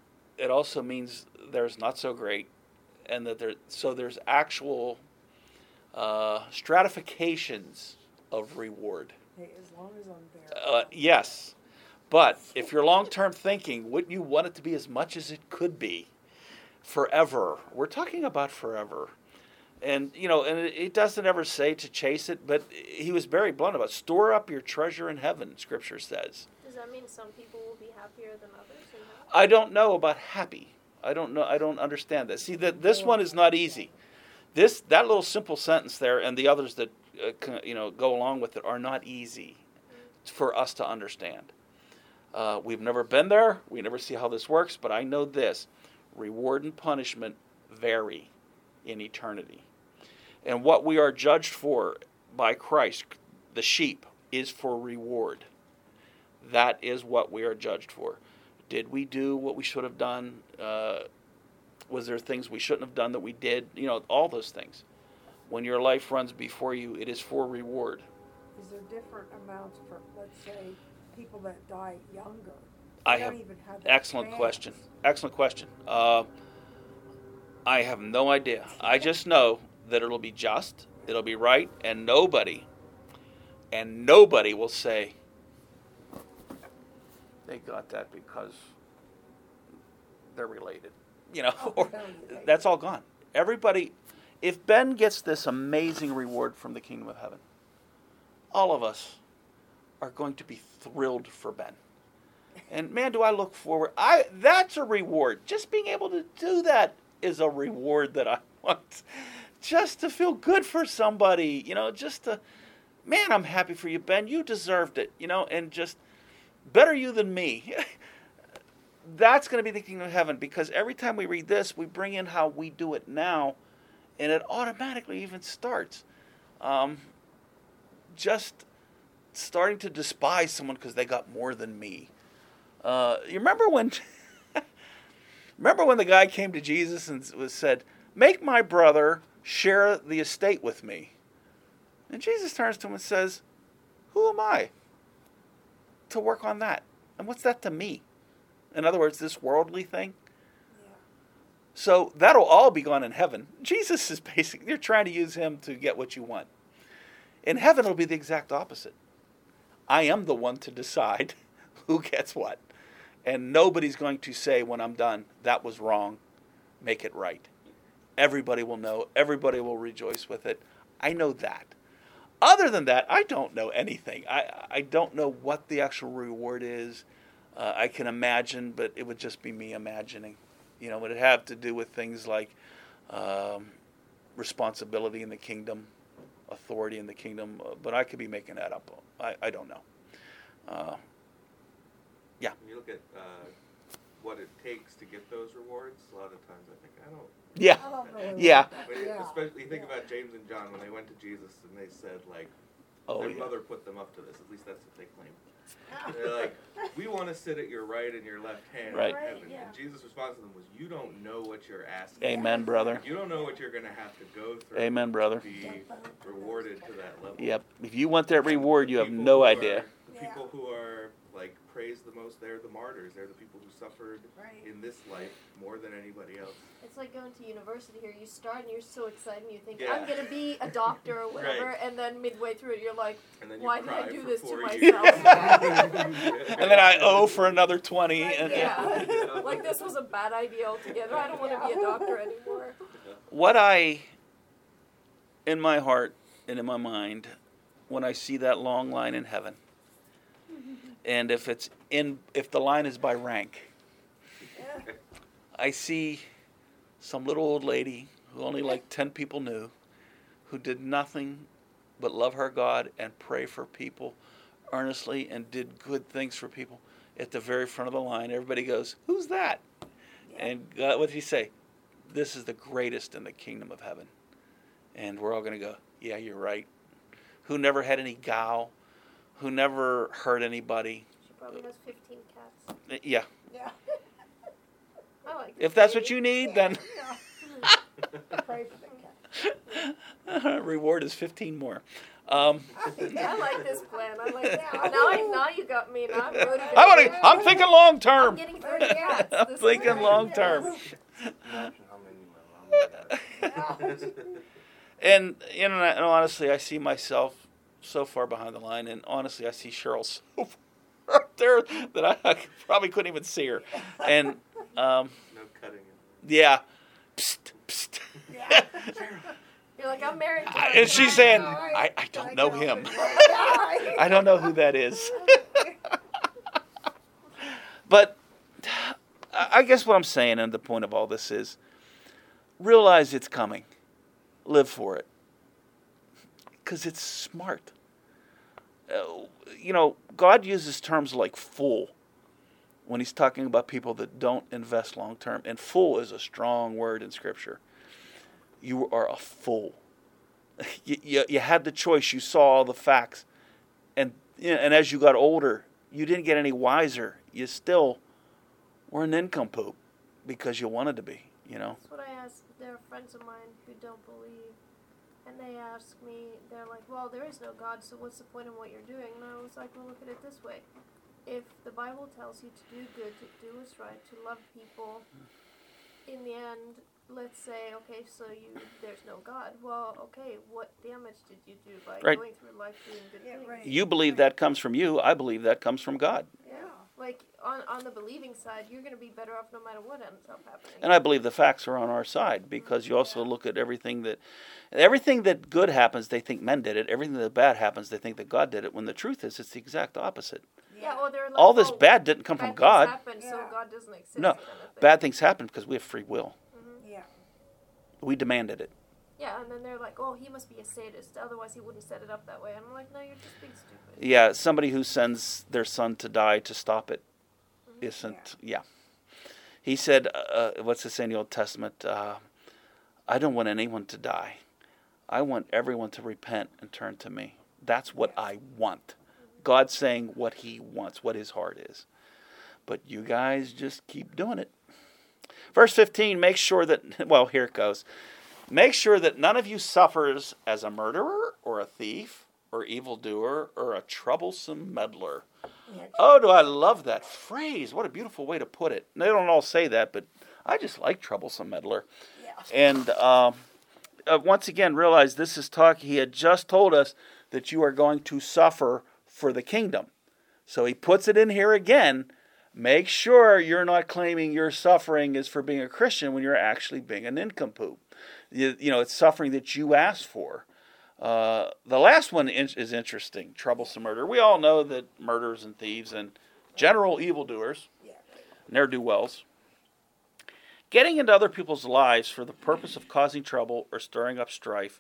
it also means there's not so great, and that there so there's actual uh, stratifications of reward. Hey, as long as I'm there. Uh, yes, but if you're long-term thinking, wouldn't you want it to be as much as it could be, forever? We're talking about forever. And, you know, and it, it doesn't ever say to chase it, but he was very blunt about it. Store up your treasure in heaven, Scripture says. Does that mean some people will be happier than others? In heaven? I don't know about happy. I don't know. I don't understand that. See, that this one is not easy. This that little simple sentence there, and the others that uh, you know go along with it, are not easy for us to understand. Uh, we've never been there. We never see how this works. But I know this: reward and punishment vary in eternity. And what we are judged for by Christ, the sheep, is for reward. That is what we are judged for. Did we do what we should have done? Uh, was there things we shouldn't have done that we did? You know, all those things. When your life runs before you, it is for reward. Is there different amounts for, let's say, people that die younger? I They have don't even have that excellent chance. question. Excellent question. Uh, I have no idea. I just know that it'll be just, it'll be right, and nobody, and nobody will say, they got that because they're related. You know, Oh, or hell yeah. that's all gone. Everybody, if Ben gets this amazing reward from the kingdom of heaven, all of us are going to be thrilled for Ben. And man, do I look forward. I that's a reward. Just being able to do that is a reward that I want. Just to feel good for somebody, you know, just to, man, I'm happy for you, Ben. You deserved it, you know, and just, better you than me. That's going to be the kingdom of heaven, because every time we read this, we bring in how we do it now, and it automatically even starts. Um, just starting to despise someone because they got more than me. Uh, you remember when, remember when the guy came to Jesus and was said, "Make my brother share the estate with me." And Jesus turns to him and says, "Who am I to work on that? And what's that to me?" In other words, this worldly thing. Yeah. So that'll all be gone in heaven. Jesus is basically, you're trying to use him to get what you want. In heaven, it'll be the exact opposite. I am the one to decide who gets what. And nobody's going to say when I'm done, that was wrong, make it right. Everybody will know. Everybody will rejoice with it. I know that. Other than that, I don't know anything. I, I don't know what the actual reward is. Uh, I can imagine, but it would just be me imagining. You know, would it have to do with things like um, responsibility in the kingdom, authority in the kingdom? Uh, but I could be making that up. I, I don't know. Uh, yeah. When you look at uh, what it takes to get those rewards, a lot of times I think, I don't. Yeah. I don't really Yeah. like that. When you- Yeah. Especially you think Yeah. about James and John when they went to Jesus and they said, like, Oh, their yeah. mother put them up to this. At least that's what they claim. They're like, we want to sit at your right and your left hand Right. in Right, heaven. yeah. And Jesus' response to them was, you don't know what you're asking. Amen, brother. You don't know what you're going to have to go through Amen, brother. to be rewarded to that level. Yep. If you want that reward, you have People no who idea. Are, the Yeah. people who are, like, praised the most, they're the martyrs. They're the people who suffered Right. in this life more than anybody else. It's like going to university here. You start and you're so excited and you think, Yeah. I'm going to be a doctor or whatever. Right. And then midway through it, you're like, And then you why did cry I do for this to four myself? years. And then I owe for another twenty. Like, And, yeah. Like this was a bad idea altogether. I don't want to be a doctor anymore. What I, in my heart and in my mind, when I see that long line in heaven, and if it's in, if the line is by rank, Yeah. I see some little old lady who only like ten people knew, who did nothing but love her God and pray for people earnestly and did good things for people at the very front of the line. Everybody goes, "Who's that?" Yeah. And God, what did he say? This is the greatest in the kingdom of heaven. And we're all going to go, yeah, you're right. Who never had any gal, who never hurt anybody. She probably has fifteen cats. Uh, Yeah. Yeah. I like If this that's what lady. you need, then Yeah. Pray for the cat. reward is fifteen more. Um, I like this plan. I like that. Now, I, now you got me. Now I'm really good. I wanna, I'm thinking long I'm term. getting thirty cats. I'm This is thinking great. long term. Imagine how many my mom got. And you know, and honestly, I see myself so far behind the line, and honestly, I see Cheryl so far up there that I probably couldn't even see her. And um, No cutting it. yeah, psst, psst. You're like, I'm married to And she's saying, I know, I, right? I don't know him. Yeah. I don't know who that is. But I I guess what I'm saying, and the point of all this is, realize it's coming. Live for it. Because it's smart. Uh, you know, God uses terms like fool when he's talking about people that don't invest long term. And fool is a strong word in Scripture. You are a fool. You, you, you had the choice. You saw all the facts. And, you know, and as you got older, you didn't get any wiser. You still were an nincompoop because you wanted to be, you know. That's what I ask. There are friends of mine who don't believe, and they ask me, they're like, well, there is no God, so what's the point in what you're doing? And I was like, well, look at it this way. If the Bible tells you to do good, to do what's right, to love people, in the end, let's say, okay, so you there's no God. Well, okay, what damage did you do by Right. going through life doing good Yeah, things? right. You believe that comes from you. I believe that comes from God. Yeah. Like, on, on the believing side, you're going to be better off no matter what ends up happening. And I believe the facts are on our side because you also look at everything that everything that good happens, they think men did it. Everything that bad happens, they think that God did it. When the truth is, it's the exact opposite. yeah, well, they're like, All this oh, bad didn't come bad from things God. happen, so Yeah. God doesn't exist. No, kind of thing. bad things happen because we have free will. Yeah. We demanded it. Yeah, and then they're like, oh, he must be a sadist, otherwise he wouldn't set it up that way. And I'm like, no, you're just being stupid. Yeah, somebody who sends their son to die to stop it isn't. Yeah. He said, uh, what's this in the Old Testament? Uh, I don't want anyone to die. I want everyone to repent and turn to me. That's what I want. God's saying what he wants, what his heart is. But you guys just keep doing it. Verse fifteen, make sure that, well, here it goes. Make sure that none of you suffers as a murderer or a thief or evildoer or a troublesome meddler. Yeah. Oh, do I love that phrase. What a beautiful way to put it. They don't all say that, but I just like troublesome meddler. Yeah. And um, uh, once again, realize this is talk. He had just told us that you are going to suffer for the kingdom. So he puts it in here again. Make sure you're not claiming your suffering is for being a Christian when you're actually being a nincompoop. You, you know, it's suffering that you asked for. Uh, the last one is interesting, troublesome murder. We all know that murderers and thieves and general evildoers, Yeah. ne'er-do-wells, getting into other people's lives for the purpose of causing trouble or stirring up strife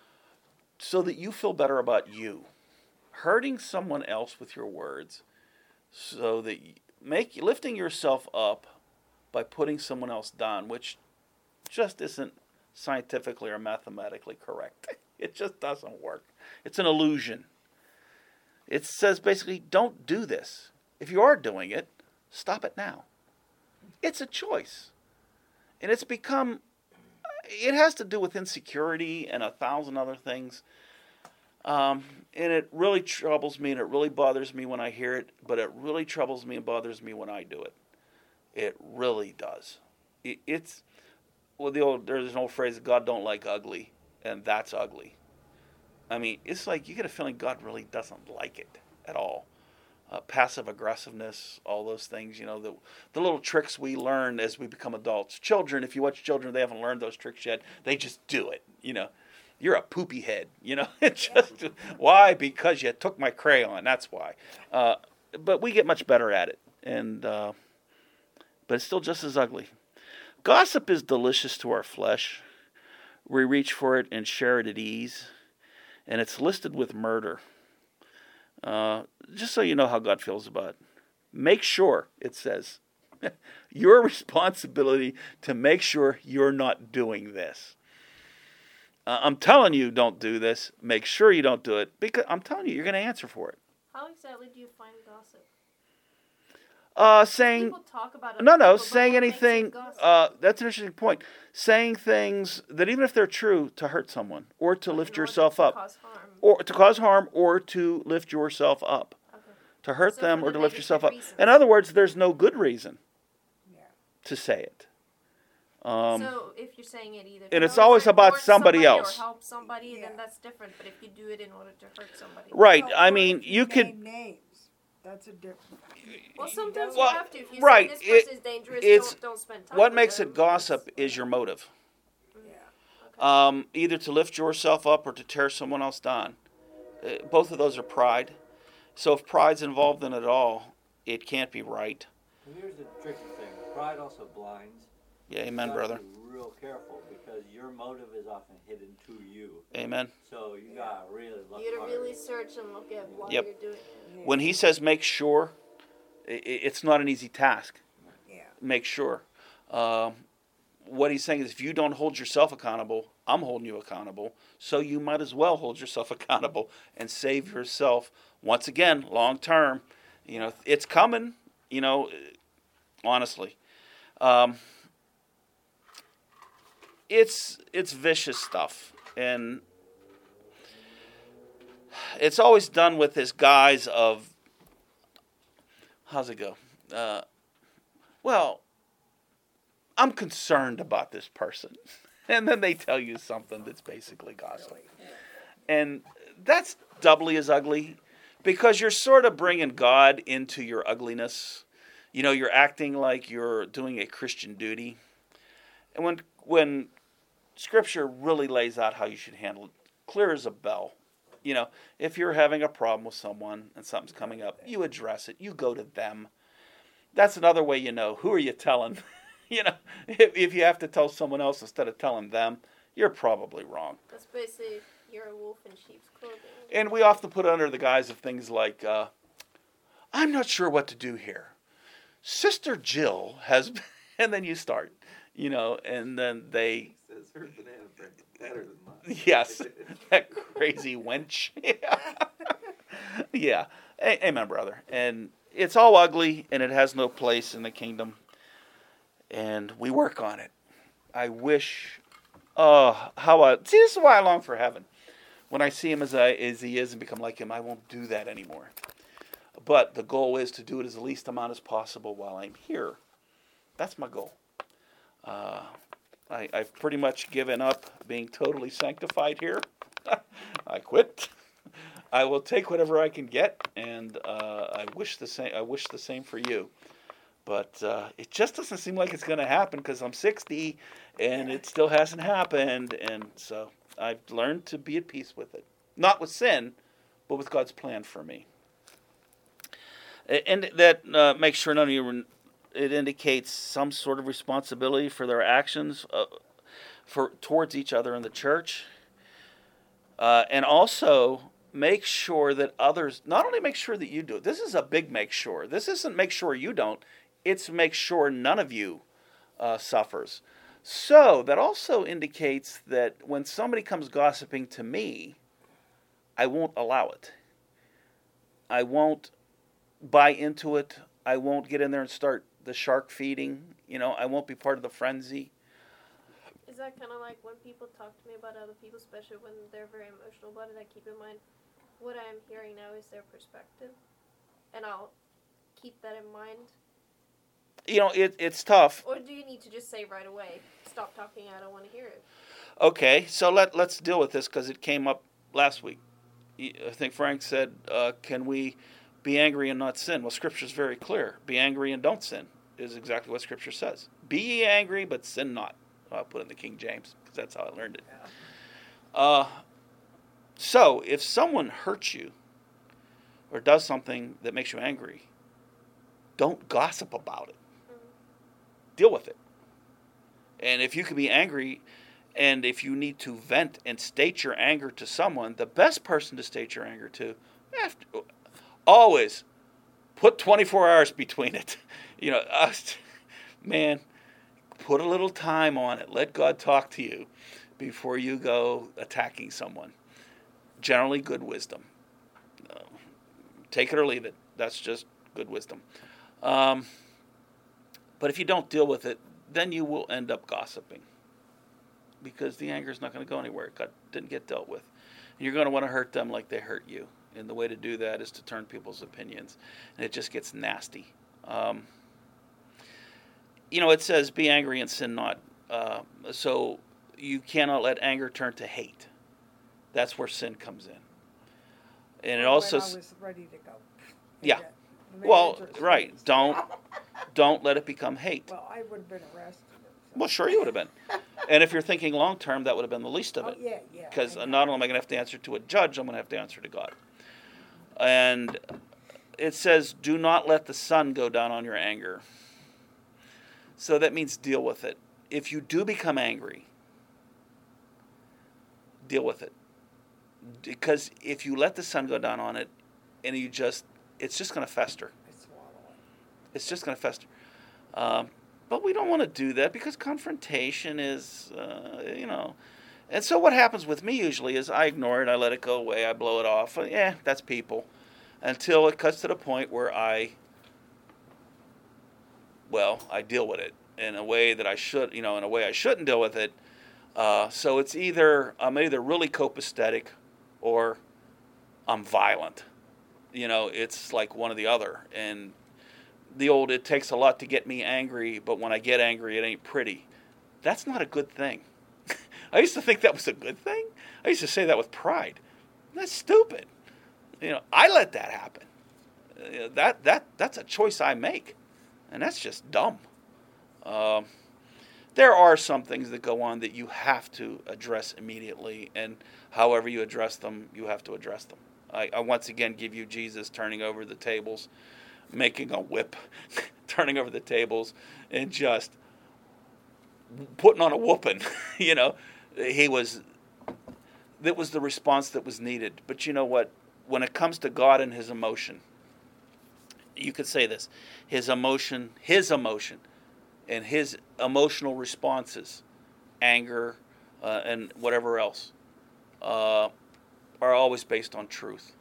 so that you feel better about you. Hurting someone else with your words so that you make lifting yourself up by putting someone else down, which just isn't scientifically or mathematically correct. It just doesn't work. It's an illusion. It says basically, don't do this. If you are doing it, stop it now. It's a choice. And it's become, it has to do with insecurity and a thousand other things. Um, and it really troubles me and it really bothers me when I hear it, but it really troubles me and bothers me when I do it. It really does. It, it's, well, the old, there's an old phrase, God don't like ugly, and that's ugly. I mean, it's like you get a feeling God really doesn't like it at all. Uh, passive aggressiveness, all those things, you know, the the little tricks we learn as we become adults. Children, if you watch children, they haven't learned those tricks yet. They just do it, you know. You're a poopy head, you know. It's just why? Because you took my crayon. That's why. Uh, but we get much better at it, and uh, but it's still just as ugly. Gossip is delicious to our flesh. We reach for it and share it at ease, and it's listed with murder. Uh, just so you know how God feels about it. Make sure, it says, your responsibility to make sure you're not doing this. Uh, I'm telling you, don't do this. Make sure you don't do it, because I'm telling you, you're going to answer for it. How exactly do you find gossip? Uh, saying, People talk about it. no, no, but saying what makes it anything, gossip? uh, that's an interesting point. Saying things that even if they're true, to hurt someone or to Like, lift in order yourself to up. cause harm. or to cause harm, or to lift yourself up, Okay. to hurt So them, for or the to lift negative yourself up. reasons. In other words, there's no good reason Yeah. to say it. Um, so if you're saying it either, and to it's always hurt- about hurt somebody else. or help somebody, Yeah. then that's different. But if you do it in order to hurt somebody, right. Well, I or mean, if you could. name names. That's a different. well, you sometimes don't- you have to. If you right, say this it- person is dangerous, it's- don't don't spend time. What with makes them. it gossip That's- is your motive. Yeah. Okay. Um, either to lift yourself up or to tear someone else down. Uh, both of those are pride. So if pride's involved in it all, it can't be right. And here's the tricky thing. Pride also blinds. Yeah, amen, You brother. gotta be real careful because your motive is often hidden to you. Amen. So you gotta really look You gotta hard. really search and look at why Yep. you're doing it. Yeah. When he says make sure, i- i- it's not an easy task. Yeah. Make sure. Um, what he's saying is if you don't hold yourself accountable, I'm holding you accountable. So you might as well hold yourself accountable and save yourself. Once again, long term, you know, it's coming, you know, honestly. Um, it's it's vicious stuff, and it's always done with this guise of how's it go? Uh, well, I'm concerned about this person, and then they tell you something that's basically gossip, and that's doubly as ugly because you're sort of bringing God into your ugliness. You know, you're acting like you're doing a Christian duty, and when when Scripture really lays out how you should handle it, clear as a bell. You know, if you're having a problem with someone and something's coming up, you address it. You go to them. That's another way you know. Who are you telling? You know, if, if you have to tell someone else instead of telling them, you're probably wrong. That's basically you're a wolf in sheep's clothing. And we often put it under the guise of things like, uh, I'm not sure what to do here. Sister Jill has, and then you start, you know, and then they, Says her banana bread is better than mine. yes, that crazy wench. Yeah. Yeah. A- Amen, brother. And it's all ugly, and it has no place in the kingdom. And we work on it. I wish, oh, how I, see, this is why I long for heaven. When I see him as, I, as he is and become like him, I won't do that anymore. But the goal is to do it as the least amount as possible while I'm here. That's my goal. Uh, I, I've pretty much given up being totally sanctified here. I quit. I will take whatever I can get, and uh, I wish the same. I wish the same for you. But uh, it just doesn't seem like it's going to happen because I'm sixty, and it still hasn't happened. And so I've learned to be at peace with it, not with sin, but with God's plan for me. And that uh, makes sure none of you. It indicates some sort of responsibility for their actions, uh, for towards each other in the church, uh, and also make sure that others. Not only make sure that you do it. This is a big make sure. This isn't make sure you don't. It's make sure none of you uh, suffers. So that also indicates that when somebody comes gossiping to me, I won't allow it. I won't buy into it. I won't get in there and start the shark feeding. You know, I won't be part of the frenzy. Is that kind of like when people talk to me about other people, especially when they're very emotional about it? I keep in mind what I'm hearing now is their perspective, and I'll keep that in mind. You know, it, it's tough. Or do you need to just say right away, stop talking, I don't want to hear it? Okay, so let, let's deal with this because it came up last week. I think Frank said, uh, can we be angry and not sin? Well, Scripture's very clear. Be angry and don't sin is exactly what Scripture says. Be ye angry, but sin not. I'll put it in the King James because that's how I learned it. Uh, so, if someone hurts you or does something that makes you angry, don't gossip about it. Deal with it. And if you can be angry, and if you need to vent and state your anger to someone, the best person to state your anger to, after, always put twenty-four hours between it. You know, uh, man, put a little time on it. Let God talk to you before you go attacking someone. Generally, good wisdom. Uh, take it or leave it. That's just good wisdom. Um, but if you don't deal with it, then you will end up gossiping because the anger is not going to go anywhere. It got, didn't get dealt with. You're going to want to hurt them like they hurt you. And the way to do that is to turn people's opinions. And it just gets nasty. Um, you know, it says, be angry and sin not. Uh, so you cannot let anger turn to hate. That's where sin comes in. And it When also... I was ready to go. Yeah. The Well, manager's right. face. Don't don't let it become hate. Well, I would have been arrested. So. Well, sure you would have been. And if you're thinking long term, that would have been the least of Oh, it. yeah, yeah. Because I know. not only am I going to have to answer to a judge, I'm going to have to answer to God. And it says, do not let the sun go down on your anger. So that means deal with it. If you do become angry, deal with it. Because if you let the sun go down on it, and you just, it's just going to fester. I swallow it. It's just going to fester. Um, but we don't want to do that because confrontation is, uh, you know. And so what happens with me usually is I ignore it, I let it go away, I blow it off. Yeah, that's people. Until it cuts to the point where I, well, I deal with it in a way that I should, you know, in a way I shouldn't deal with it. Uh, so it's either, I'm either really copacetic or I'm violent. You know, it's like one or the other. And the old, it takes a lot to get me angry, but when I get angry, it ain't pretty. That's not a good thing. I used to think that was a good thing. I used to say that with pride. That's stupid. You know, I let that happen. Uh, that that that's a choice I make, and that's just dumb. Um, there are some things that go on that you have to address immediately, and however you address them, you have to address them. I, I once again give you Jesus turning over the tables, making a whip, turning over the tables, and just putting on a whooping. You know, he was. That was the response that was needed. But you know what? When it comes to God and His emotion, you could say this: His emotion, His emotion, and His emotional responses, anger, uh, and whatever else, uh, are always based on truth.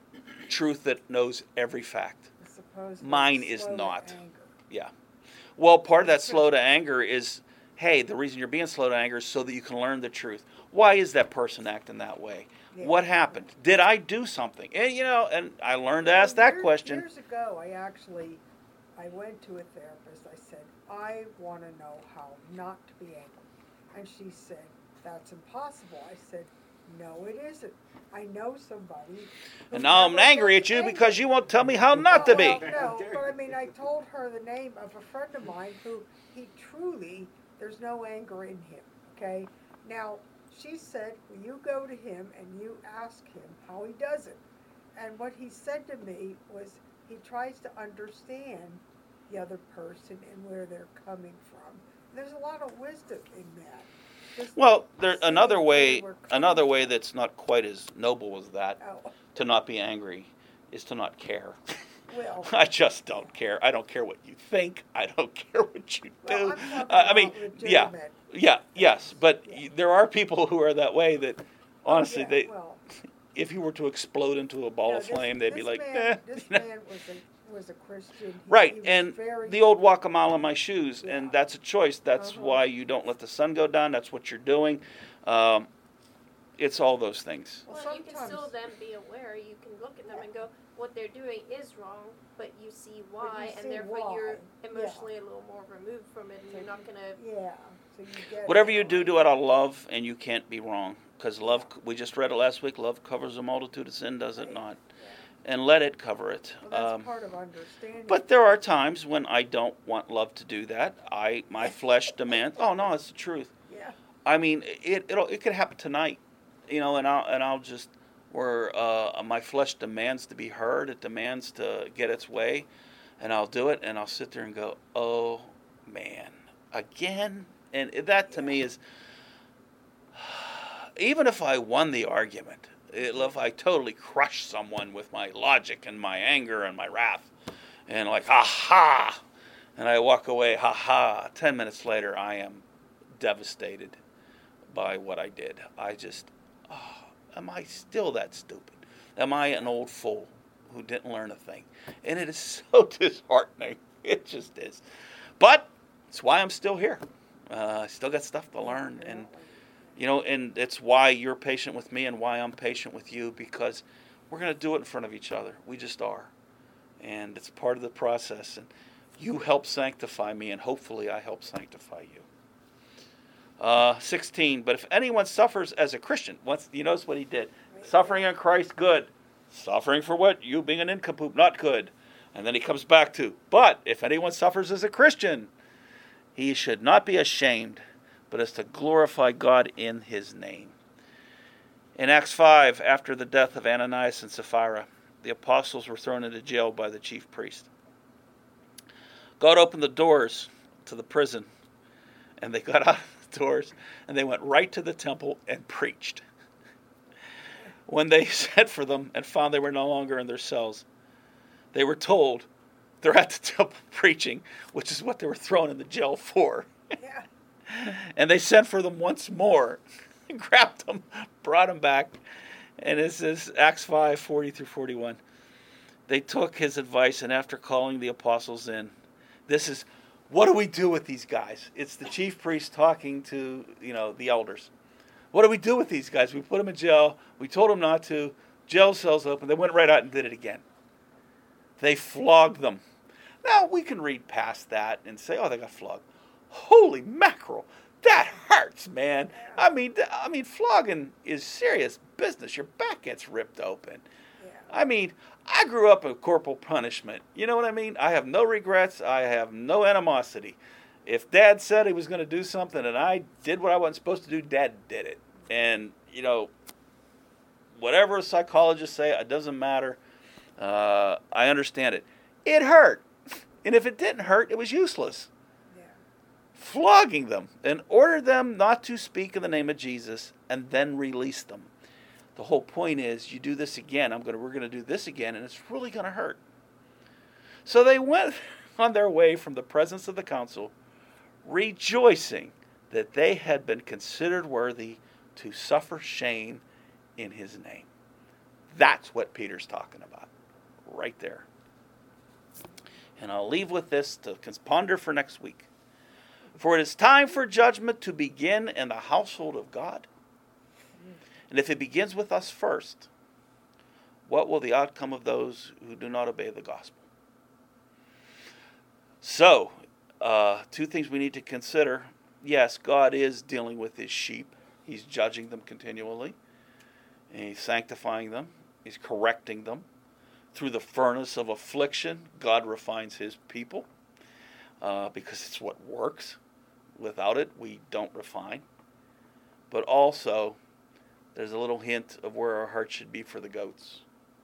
Truth that knows every fact. Supposedly Mine is slow to not. anger. Yeah. Well, part of that slow to anger is, hey, the reason you're being slow to anger is so that you can learn the truth. Why is that person acting that way? Yeah. What happened? Did I do something? And, you know, and I learned to ask that Years- question. Years ago, I actually, I went to a therapist. I said, I want to know how not to be angry. And she said, that's impossible. I said, no, it isn't. I know somebody. who And now I'm never angry gets at you angry. because you won't tell me how not to Well, be. no, but I mean, I told her the name of a friend of mine who he truly, there's no anger in him, okay? Now, she said, well, you go to him and you ask him how he does it. And what he said to me was he tries to understand the other person and where they're coming from. There's a lot of wisdom in that. Just Well, there seeing another where way, we're coming another way from. that's not quite as noble as that, Oh, to not be angry, is to not care. well, I just don't care. I don't care what you think. I don't care what you do. well, I'm talking Uh, I mean, about yeah, legitimate- yeah, yes, but Yeah. y there are people who are that way that, honestly, yeah, they, well, if you were to explode into a ball no, of this- flame, they'd be this like, man, eh. This you know? man was a was a Christian. He, Right, he was and very, the old walk a mile in my shoes, Yeah. and that's a choice. That's Uh-huh. why you don't let the sun go down. That's what you're doing. Um, it's all those things. Well, Well, you can still sometimes- then be aware. You can look at them and go, what they're doing is wrong, but you see why, see and therefore why, you're yeah. emotionally a little more removed from it, and you're not gonna. Yeah. So you get Whatever it. you do, do it out of love, and you can't be wrong. Because love, we just read it last week, love covers a multitude of sin, does it Right. not? Yeah. And let it cover it. Well, that's Um, part of understanding. But there are times when I don't want love to do that. I my flesh demands. Oh no, it's the truth. yeah. I mean, it it'll, it could happen tonight, you know, and I'll and I'll just where uh, my flesh demands to be heard. It demands to get its way, and I'll do it, and I'll sit there and go, oh man, again, and that to me is even if I won the argument. If I totally crush someone with my logic and my anger and my wrath, and like, ha ha, and I walk away, ha ha, ten minutes later, I am devastated by what I did. I just, oh, am I still that stupid? Am I an old fool who didn't learn a thing? And it is so disheartening. It just is. But it's why I'm still here. Uh, I still got stuff to learn, and You know, and it's why you're patient with me and why I'm patient with you, because we're going to do it in front of each other. We just are. And it's part of the process. And you help sanctify me, and hopefully I help sanctify you. Uh, sixteen, but if anyone suffers as a Christian, once you notice what he did. Suffering in Christ, good. Suffering for what? You being an nincompoop, not good. And then he comes back to, but if anyone suffers as a Christian, he should not be ashamed, but is to glorify God in his name. In Acts five, after the death of Ananias and Sapphira, the apostles were thrown into jail by the chief priest. God opened the doors to the prison, and they got out of the doors, and they went right to the temple and preached. When they sent for them and found they were no longer in their cells, they were told they're at the temple preaching, which is what they were thrown in the jail for. Yeah. And they sent for them once more, grabbed them, brought them back. And this is Acts five, forty through forty-one. They took his advice, and after calling the apostles in, this is, what do we do with these guys? It's the chief priest talking to, you know, the elders. What do we do with these guys? We put them in jail. We told them not to. Jail cells open. They went right out and did it again. They flogged them. Now, we can read past that and say, oh, they got flogged. Holy mackerel. That hurts, man. I mean, I mean, flogging is serious business. Your back gets ripped open. Yeah. I mean, I grew up with corporal punishment. You know what I mean? I have no regrets. I have no animosity. If Dad said he was going to do something and I did what I wasn't supposed to do, Dad did it. And, you know, whatever psychologists say, it doesn't matter. Uh, I understand it. It hurt. And if it didn't hurt, it was useless. Yeah. Flogging them and ordered them not to speak in the name of Jesus and then release them. The whole point is, you do this again, I'm gonna, we're going to do this again, and it's really going to hurt. So they went on their way from the presence of the council, rejoicing that they had been considered worthy to suffer shame in his name. That's what Peter's talking about, right there. And I'll leave with this to ponder for next week. For it is time for judgment to begin in the household of God. And if it begins with us first, what will the outcome of those who do not obey the gospel? So, uh, two things we need to consider. Yes, God is dealing with his sheep. He's judging them continually. And he's sanctifying them. He's correcting them. Through the furnace of affliction, God refines his people. Uh, because it's what works. Without it, we don't refine. But also, there's a little hint of where our heart should be for the goats.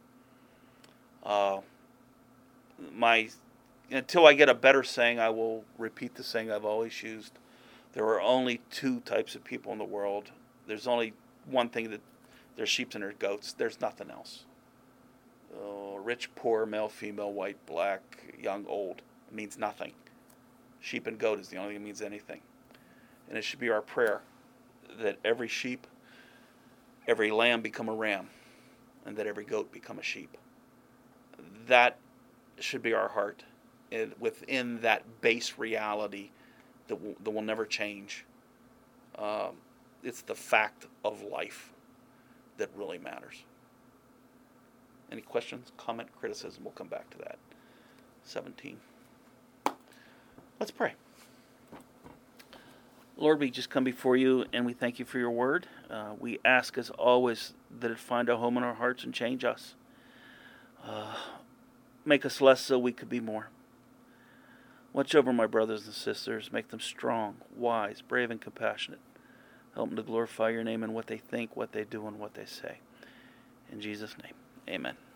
Uh, my until I get a better saying, I will repeat the saying I've always used. There are only two types of people in the world. There's only one thing that there's sheep and there's goats. There's nothing else. Uh, rich, poor, male, female, white, black, young, old. It means nothing. Sheep and goat is the only thing that means anything. And it should be our prayer that every sheep, every lamb become a ram, and that every goat become a sheep. That should be our heart, and within that base reality that will, that will never change. Um, it's the fact of life that really matters. Any questions, comment, criticism? We'll come back to that. seventeen. Let's pray. Lord, we just come before you and we thank you for your word. Uh, we ask, as always, that it find a home in our hearts and change us. Uh, make us less so we could be more. Watch over my brothers and sisters. Make them strong, wise, brave, and compassionate. Help them to glorify your name in what they think, what they do, and what they say. In Jesus' name, amen.